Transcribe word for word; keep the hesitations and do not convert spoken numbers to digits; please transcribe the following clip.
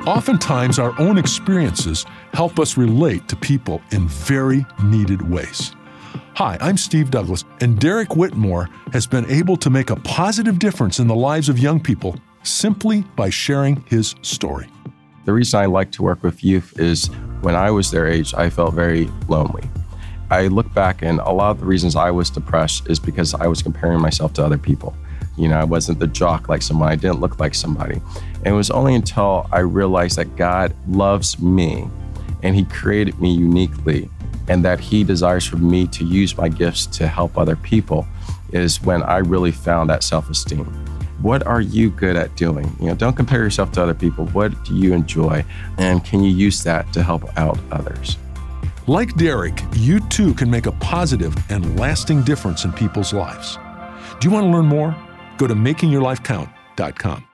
Oftentimes, our own experiences help us relate to people in very needed ways. Hi, I'm Steve Douglas, and Derek Whitmore has been able to make a positive difference in the lives of young people simply by sharing his story. The reason I like to work with youth is when I was their age, I felt very lonely. I look back and a lot of the reasons I was depressed is because I was comparing myself to other people. You know, I wasn't the jock like someone, I didn't look like somebody. And it was only until I realized that God loves me and He created me uniquely and that He desires for me to use my gifts to help other people is when I really found that self-esteem. What are you good at doing? You know, don't compare yourself to other people. What do you enjoy? And can you use that to help out others? Like Derek, you too can make a positive and lasting difference in people's lives. Do you want to learn more? Go to making your life count dot com.